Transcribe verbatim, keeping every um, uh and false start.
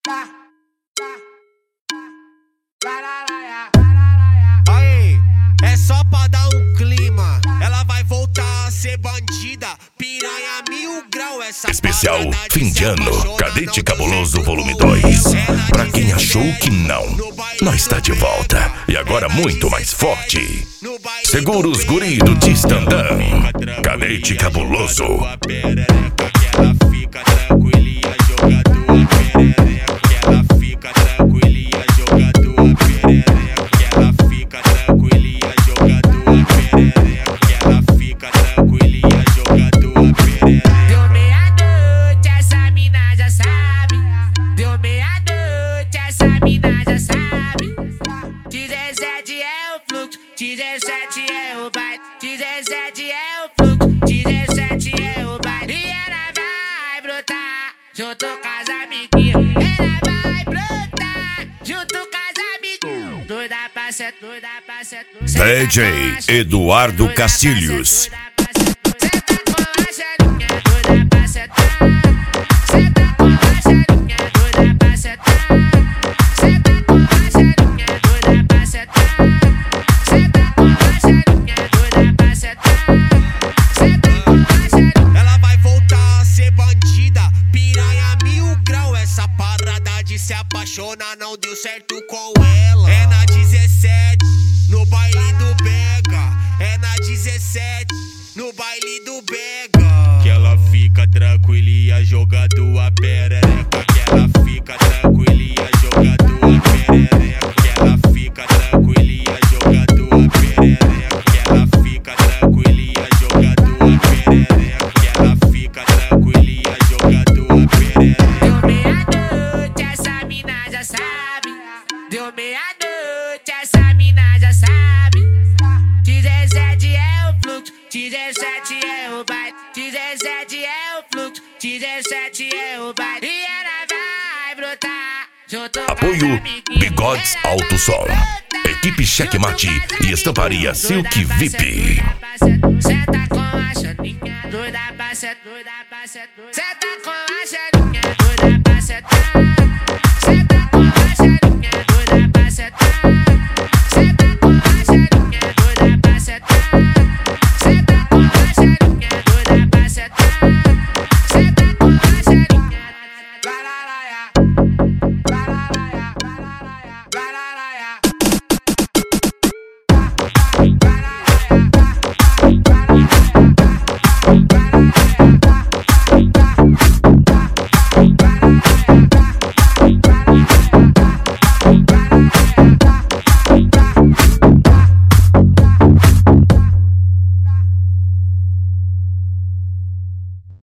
Aí, é só pra dar um clima. Ela vai voltar a ser bandida. Piranha mil grau, essa especial fim de ano, Cadete Cabuloso volume dois. Pra quem achou que não, nós tá de volta. E agora muito mais forte. Segura os guri do Tistandão. Cadete Cabuloso. Ela fica tranquilinha, jogador perereca. Ela fica tranquilinha, jogador perereca. Ela fica tranquilinha, jogador perereca. Ela fica tranquilinha, jogador perereca. Deu meia-noite, essa mina já sabe. Deu meia-noite, essa mina já sabe. dezessete é o fluxo, dezessete é o baile. dezessete é o fluxo, dezessete é o baile. E ela vai brotar junto com as amiguinhas. Ela vai brotar junto com as amiguinhas. Doida pra ser, doida pra ser, doida. D J Eduardo Cacilhos. Senta com a xerinha, doida pra sentar. Senta com a xerinha, doida pra sentar. Senta com a xerinha, doida pra sentar. Senta com a xerinha, doida pra sentar. Senta com a xerinha. Ela vai voltar a ser bandida. Piranha mil grau. Essa parada de se apaixonar não deu certo com ela. É na dezessete, no baile do Bega. É na dezessete, no baile do Bega. Que ela fica tranquilinha, jogando a perereca. Que ela fica tranquilinha, jogando a perereca. Que ela fica tranquilinha, jogando a perereca. Que ela fica tranquilinha, jogando a perereca. Que ela fica tranquilinha, jogando a perereca. Deu meia-noite, essa mina já sabe. Deu meia-noite, essa mina já sabe. dezessete é o fluxo, dezessete é o baile. dezessete é o fluxo, dezessete é o baile. E ela vai brotar junto com as Apoio amiguinhas. Bigodes Ela Alto vai Som, brotar Equipe Checkmate junto com as e Estamparia amiguinhas. Silk Doida pra V I ser, P. doida pra ser, senta com a xaninha, doida pra ser, doida pra ser, doida. Senta com a xaninha, doida pra sentar.